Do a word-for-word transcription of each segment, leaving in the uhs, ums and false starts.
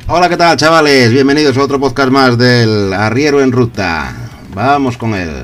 Hola, ¿qué tal, chavales? Bienvenidos a otro podcast más del Arriero en Ruta. Vamos con él.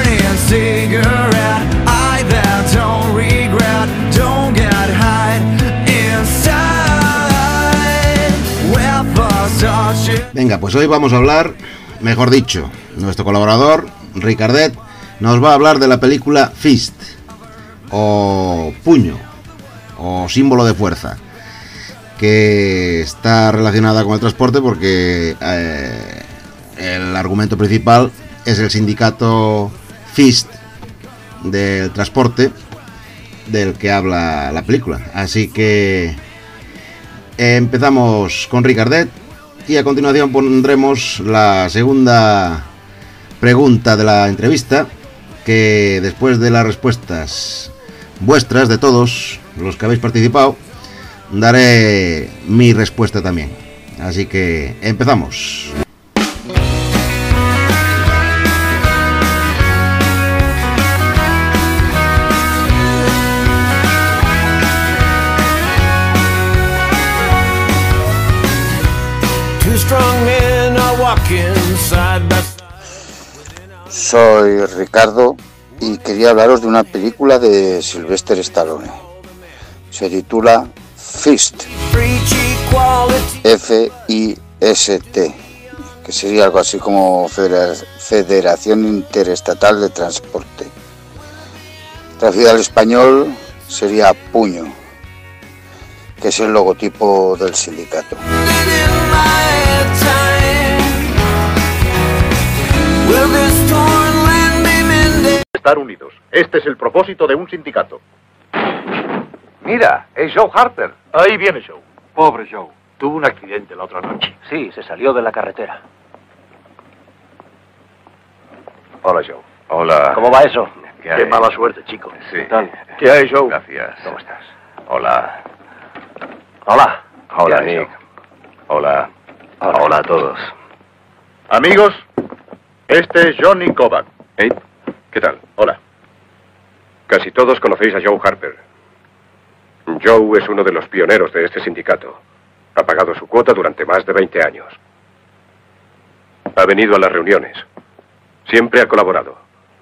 Venga, pues hoy vamos a hablar, mejor dicho, nuestro colaborador, Ricardet, nos va a hablar de la película Fist, o Puño, o Símbolo de Fuerza, que está relacionada con el transporte porque eh, el argumento principal es el sindicato Fist del transporte del que habla la película. Así que eh, empezamos con Ricardet y a continuación pondremos la segunda pregunta de la entrevista, que después de las respuestas vuestras, de todos los que habéis participado, daré mi respuesta también. Así que empezamos. Soy Ricardo y quería hablaros de una película de Sylvester Stallone. Se titula Fist, F I S T, que sería algo así como Federación Interestatal de Transporte. Traducido al español sería Puño, que es el logotipo del sindicato. Estar unidos. Este es el propósito de un sindicato. Mira, es Joe Harper. Ahí viene Joe. Pobre Joe. Tuvo un accidente la otra noche. Sí, se salió de la carretera. Hola, Joe. Hola. ¿Cómo va eso? ¿Qué, Qué mala suerte, chico. Sí. ¿Qué tal? ¿Qué hay, Joe? Gracias. ¿Cómo estás? Hola. Hola. Hola, Nick. Hola. Hola. Hola a todos. Amigos, este es Johnny Kovac. Hey, ¿qué tal? Hola. Casi todos conocéis a Joe Harper. Joe es uno de los pioneros de este sindicato. Ha pagado su cuota durante más de veinte años. Ha venido a las reuniones. Siempre ha colaborado.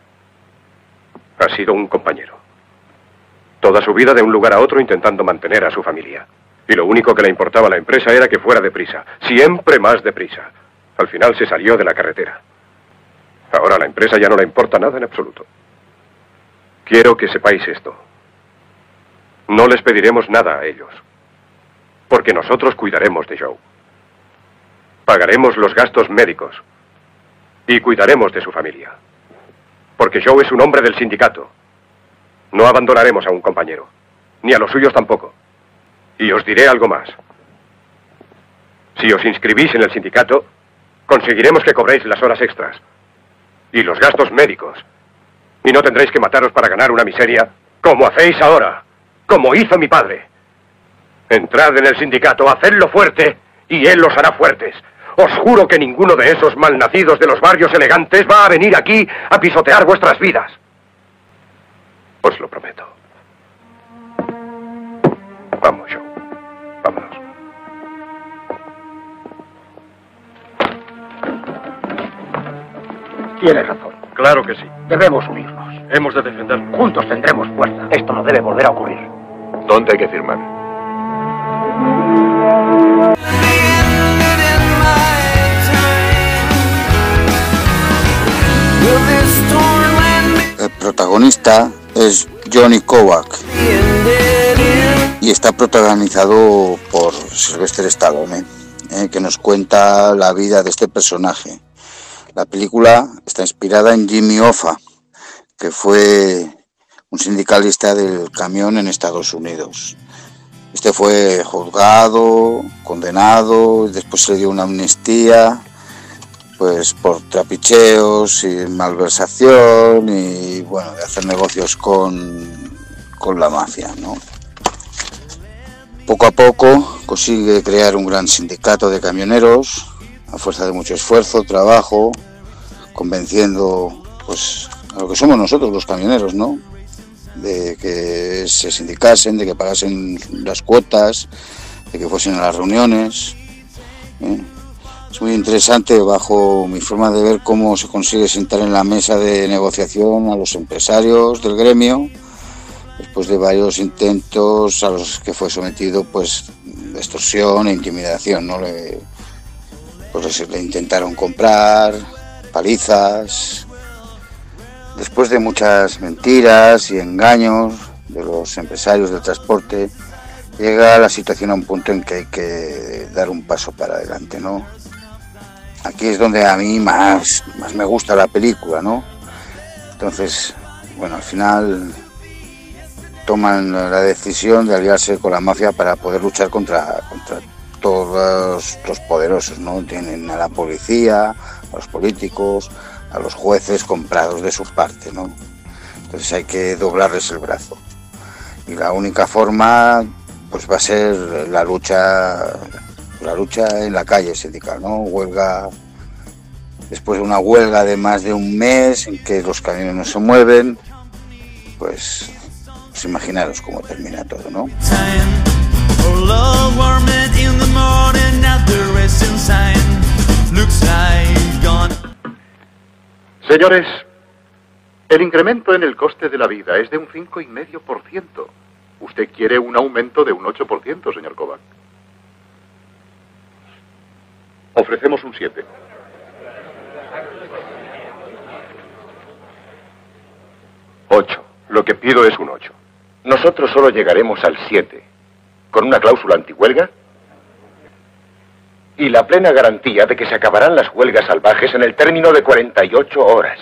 Ha sido un compañero. Toda su vida de un lugar a otro intentando mantener a su familia. Y lo único que le importaba a la empresa era que fuera deprisa. Siempre más deprisa. Al final se salió de la carretera. Ahora a la empresa ya no le importa nada en absoluto. Quiero que sepáis esto. No les pediremos nada a ellos, porque nosotros cuidaremos de Joe. Pagaremos los gastos médicos y cuidaremos de su familia. Porque Joe es un hombre del sindicato. No abandonaremos a un compañero, ni a los suyos tampoco. Y os diré algo más. Si os inscribís en el sindicato, conseguiremos que cobréis las horas extras y los gastos médicos. Y no tendréis que mataros para ganar una miseria como hacéis ahora, como hizo mi padre. Entrad en el sindicato, hacedlo fuerte y él los hará fuertes. Os juro que ninguno de esos malnacidos de los barrios elegantes va a venir aquí a pisotear vuestras vidas. Os lo prometo. Vamos, Joe. Vámonos. Tienes razón. Claro que sí. Debemos unirnos. Hemos de defendernos. Juntos tendremos fuerza. Esto no debe volver a ocurrir. ¿Dónde hay que firmar? El protagonista es Johnny Kovac y está protagonizado por Sylvester Stallone, eh, que nos cuenta la vida de este personaje. La película está inspirada en Jimmy Hoffa, que fue un sindicalista del camión en Estados Unidos. Este fue juzgado, condenado, y después se le dio una amnistía, pues por trapicheos y malversación y bueno, de hacer negocios con, con la mafia, ¿no? Poco a poco consigue crear un gran sindicato de camioneros a fuerza de mucho esfuerzo, trabajo, convenciendo pues a lo que somos nosotros los camioneros, ¿no? De que se sindicasen, de que pagasen las cuotas, de que fuesen a las reuniones. ¿eh? Es muy interesante, bajo mi forma de ver, cómo se consigue sentar en la mesa de negociación a los empresarios del gremio, después de varios intentos a los que fue sometido, pues, de extorsión e intimidación, ¿no? Le, pues le intentaron comprar, palizas. Después de muchas mentiras y engaños de los empresarios del transporte, llega la situación a un punto en que hay que dar un paso para adelante, ¿no? Aquí es donde a mí más, más me gusta la película, ¿no? Entonces, bueno, al final toman la decisión de aliarse con la mafia para poder luchar contra, contra todos los poderosos, ¿no? Tienen a la policía, a los políticos, a los jueces comprados de su parte, ¿no? Entonces hay que doblarles el brazo. Y la única forma, pues, va a ser la lucha, la lucha en la calle sindical, ¿no? Huelga, después de una huelga de más de un mes en que los camiones no se mueven, pues, pues imaginaros cómo termina todo, ¿no? Señores, el incremento en el coste de la vida es de un cinco coma cinco por ciento. Usted quiere un aumento de un ocho por ciento, señor Kovac. Ofrecemos un siete. Ocho. Lo que pido es un ocho. Nosotros solo llegaremos al siete, con una cláusula antihuelga y la plena garantía de que se acabarán las huelgas salvajes en el término de cuarenta y ocho horas.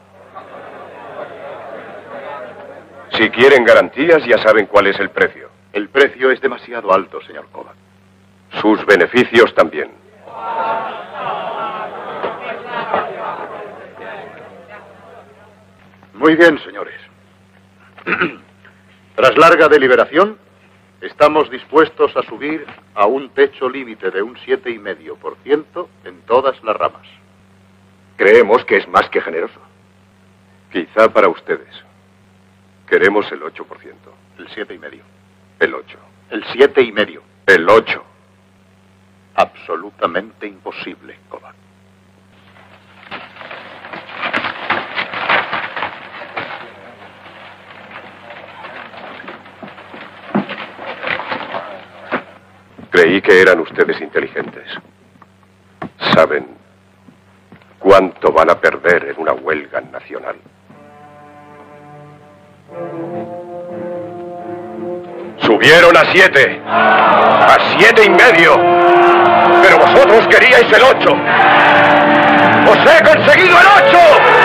Si quieren garantías, ya saben cuál es el precio. El precio es demasiado alto, señor Kovac. Sus beneficios también. Muy bien, señores. Tras larga deliberación, estamos dispuestos a subir a un techo límite de un siete coma cinco por ciento en todas las ramas. Creemos que es más que generoso. Quizá para ustedes. Queremos el ocho por ciento. El siete y medio. El ocho. El siete y medio. El ocho. Absolutamente imposible, Kovac. Creí que eran ustedes inteligentes. Saben cuánto van a perder en una huelga nacional. Subieron a siete, a siete y medio, pero vosotros queríais el ocho. ¡Os he conseguido el ocho!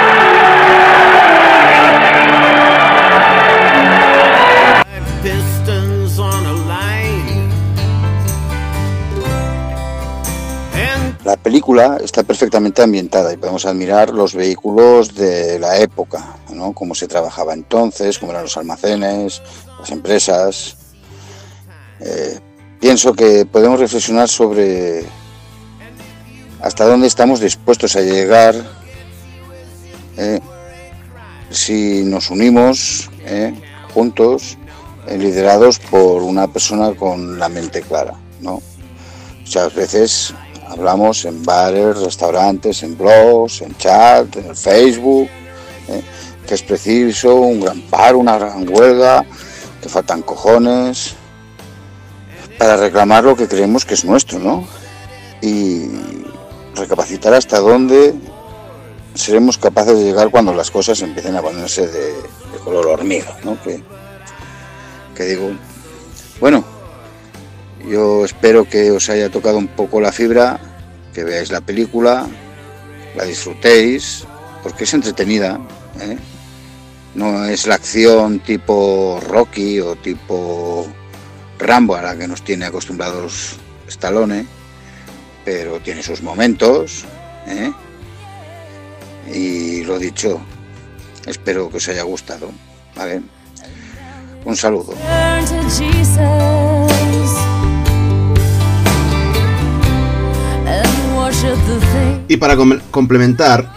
La película está perfectamente ambientada y podemos admirar los vehículos de la época, ¿no? Cómo se trabajaba entonces, cómo eran los almacenes, las empresas. Eh, pienso que podemos reflexionar sobre hasta dónde estamos dispuestos a llegar eh, si nos unimos eh, juntos, eh, liderados por una persona con la mente clara, ¿no? Muchas veces hablamos en bares, restaurantes, en blogs, en chat, en el Facebook, eh, que es preciso un gran paro, una gran huelga, que faltan cojones para reclamar lo que creemos que es nuestro, ¿no? Y recapacitar hasta dónde seremos capaces de llegar cuando las cosas empiecen a ponerse de, de color hormiga, ¿no? Que, que digo, bueno, yo espero que os haya tocado un poco la fibra, que veáis la película, la disfrutéis, porque es entretenida, ¿eh? No es la acción tipo Rocky o tipo Rambo a la que nos tiene acostumbrados Stallone, pero tiene sus momentos, ¿eh? Y lo dicho, espero que os haya gustado, ¿vale? Un saludo. Y para com- complementar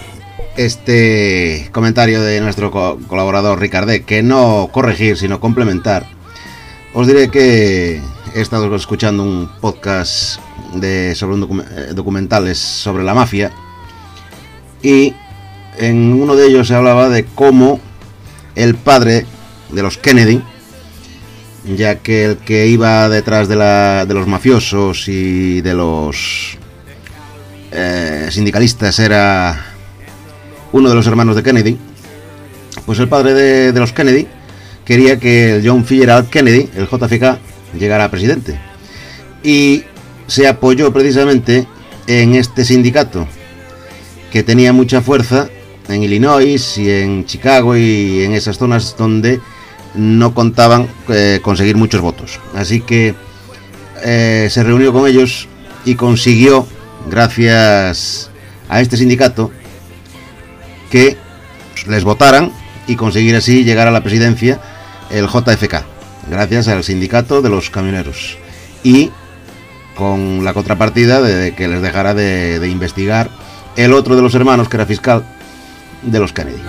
este comentario de nuestro co- colaborador Ricardet, que no corregir sino complementar, os diré que he estado escuchando un podcast de, sobre un docu documentales sobre la mafia, y en uno de ellos se hablaba de cómo el padre de los Kennedy, ya que el que iba detrás de, la, de los mafiosos y de los eh, sindicalistas era uno de los hermanos de Kennedy, pues el padre de, de los Kennedy quería que el John Fitzgerald Kennedy, el J F K, llegara a presidente, y se apoyó precisamente en este sindicato que tenía mucha fuerza en Illinois y en Chicago y en esas zonas donde no contaban eh, conseguir muchos votos. Así que eh, se reunió con ellos y consiguió, gracias a este sindicato, que les votaran y conseguir así llegar a la presidencia el J F K, gracias al sindicato de los camioneros, y con la contrapartida de que les dejara de, de investigar el otro de los hermanos, que era fiscal de los Kennedy.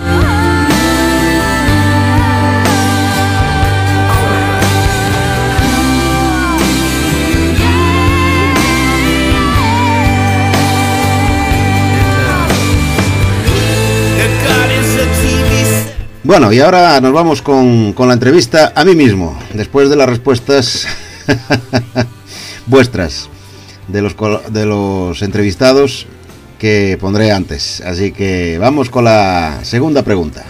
Bueno, y ahora nos vamos con, con la entrevista a mí mismo, después de las respuestas vuestras, de los, de los entrevistados que pondré antes. Así que vamos con la segunda pregunta.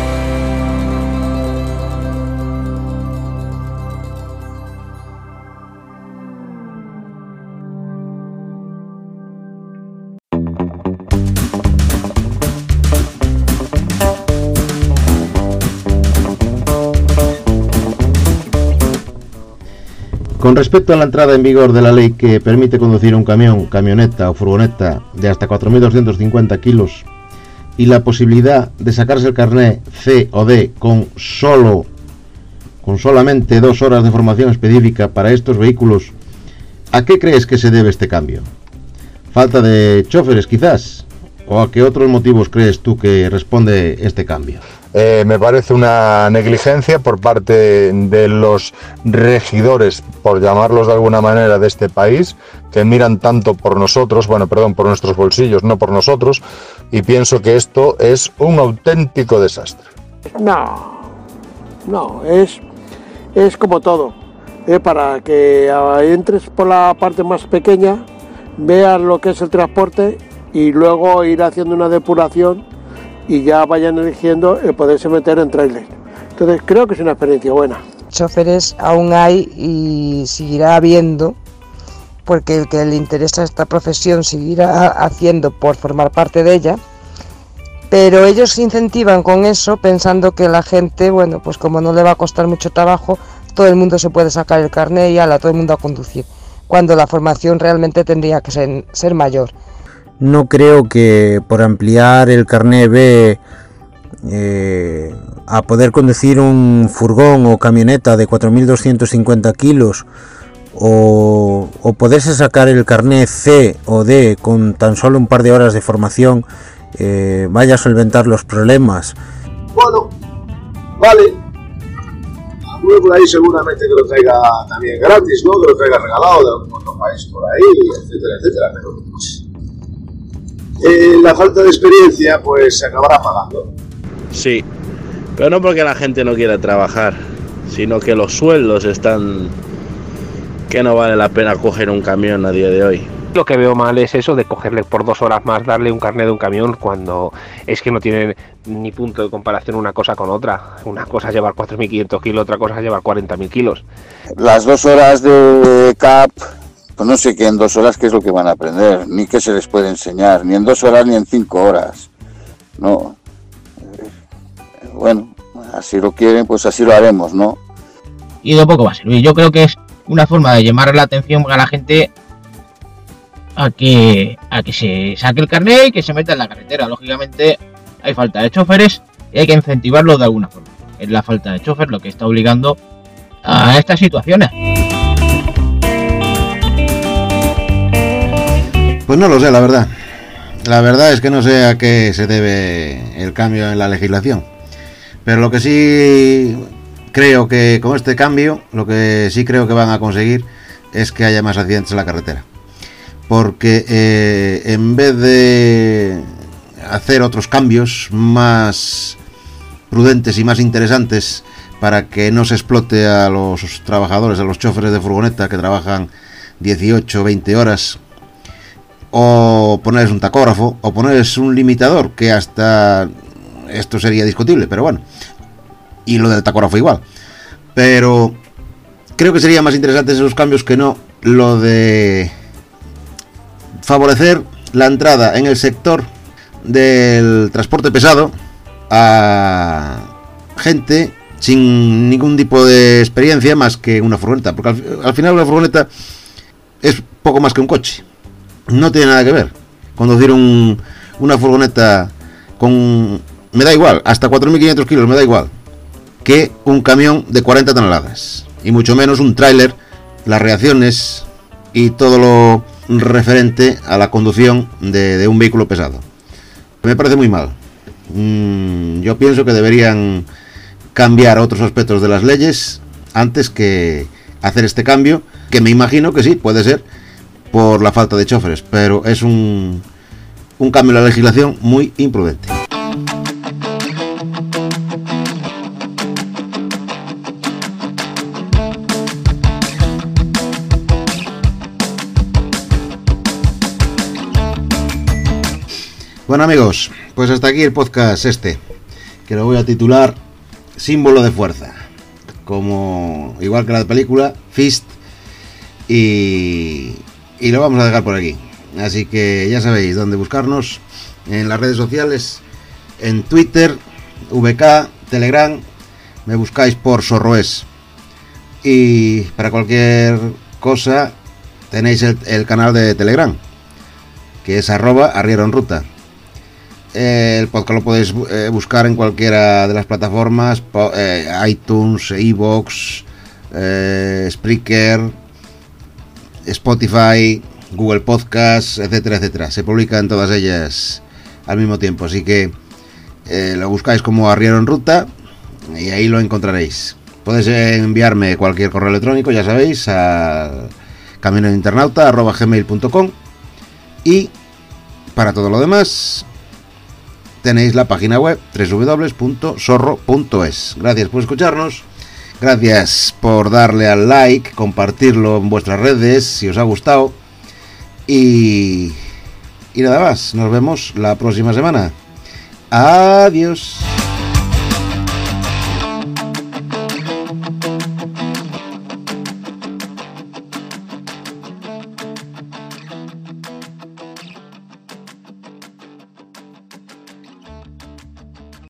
Con respecto a la entrada en vigor de la ley que permite conducir un camión, camioneta o furgoneta de hasta cuatro mil doscientos cincuenta kilos y la posibilidad de sacarse el carné C o D con solo con solamente dos horas de formación específica para estos vehículos, ¿a qué crees que se debe este cambio? ¿Falta de choferes quizás? ¿O a qué otros motivos crees tú que responde este cambio? Eh, me parece una negligencia por parte de los regidores, por llamarlos de alguna manera, de este país, que miran tanto por nosotros, bueno, perdón, por nuestros bolsillos, no por nosotros, y pienso que esto es un auténtico desastre. No, no, es, es como todo, eh, para que entres por la parte más pequeña, veas lo que es el transporte y luego ir haciendo una depuración y ya vayan eligiendo el poderse meter en trailer. Entonces creo que es una experiencia buena. Choferes aún hay y seguirá habiendo, porque el que le interesa esta profesión seguirá haciendo por formar parte de ella, pero ellos se incentivan con eso pensando que la gente, bueno, pues como no le va a costar mucho trabajo, todo el mundo se puede sacar el carné y ala, todo el mundo a conducir, cuando la formación realmente tendría que ser, ser mayor. No creo que por ampliar el carné B eh, a poder conducir un furgón o camioneta de cuatro mil doscientos cincuenta kilos o, o poderse sacar el carné C o D con tan solo un par de horas de formación eh, vaya a solventar los problemas. Bueno, vale. Alguno por ahí seguramente que lo traiga también gratis, ¿no? Que lo traiga regalado de algún otro país por ahí, etcétera, etcétera. Pero Eh, la falta de experiencia pues se acabará pagando. Sí, pero no porque la gente no quiera trabajar, sino que los sueldos están que no vale la pena coger un camión a día de hoy. Lo que veo mal es eso de cogerle por dos horas más, darle un carnet de un camión, cuando es que no tiene ni punto de comparación una cosa con otra. Una cosa es llevar cuatro mil quinientos kilos, otra cosa es llevar cuarenta mil kilos. Las dos horas de C A P, pues no sé qué en dos horas qué es lo que van a aprender, ni qué se les puede enseñar, ni en dos horas ni en cinco horas. No. Bueno, así lo quieren, pues así lo haremos, ¿no? Y de poco va a servir. Yo creo que es una forma de llamar la atención a la gente a que a que se saque el carnet y que se meta en la carretera. Lógicamente hay falta de choferes y hay que incentivarlo de alguna forma. Es la falta de chofer lo que está obligando a estas situaciones. Pues no lo sé, la verdad. La verdad es que no sé a qué se debe el cambio en la legislación. Pero lo que sí creo que con este cambio, lo que sí creo que van a conseguir es que haya más accidentes en la carretera. Porque eh, en vez de hacer otros cambios más prudentes y más interesantes para que no se explote a los trabajadores, a los choferes de furgoneta que trabajan dieciocho o veinte horas, o ponerles un tacógrafo, o ponerles un limitador, que hasta esto sería discutible, pero bueno, y lo del tacógrafo igual, pero creo que serían más interesantes esos cambios que no lo de favorecer la entrada en el sector del transporte pesado a gente sin ningún tipo de experiencia más que una furgoneta, porque al, al final una furgoneta es poco más que un coche, no tiene nada que ver conducir un, una furgoneta con, me da igual, hasta cuatro mil quinientos kilos, me da igual, que un camión de cuarenta toneladas, y mucho menos un tráiler, las reacciones y todo lo referente a la conducción de, de un vehículo pesado. Me parece muy mal. Mm, yo pienso que deberían cambiar otros aspectos de las leyes antes que hacer este cambio, que me imagino que sí, puede ser por la falta de choferes, pero es un, un cambio en la legislación muy imprudente. Bueno amigos, pues hasta aquí el podcast este, que lo voy a titular Símbolo de Fuerza, como igual que la película Fist, y, y lo vamos a dejar por aquí. Así que ya sabéis dónde buscarnos en las redes sociales, en Twitter, V K, Telegram, me buscáis por Sorroes, y para cualquier cosa tenéis el, el canal de Telegram, que es arroba arriero en ruta. El podcast lo podéis eh, buscar en cualquiera de las plataformas, eh, iTunes, iVoox, eh, Spreaker, Spotify, Google Podcasts, etcétera, etcétera. Se publica en todas ellas al mismo tiempo, así que eh, lo buscáis como Arriero en Ruta y ahí lo encontraréis. Podéis enviarme cualquier correo electrónico, ya sabéis, a caminointernáuta arroba gmail punto com, y para todo lo demás tenéis la página web doble u doble u doble u punto sorro punto es. Gracias por escucharnos, gracias por darle al like, compartirlo en vuestras redes si os ha gustado, y, y nada más, nos vemos la próxima semana. Adiós.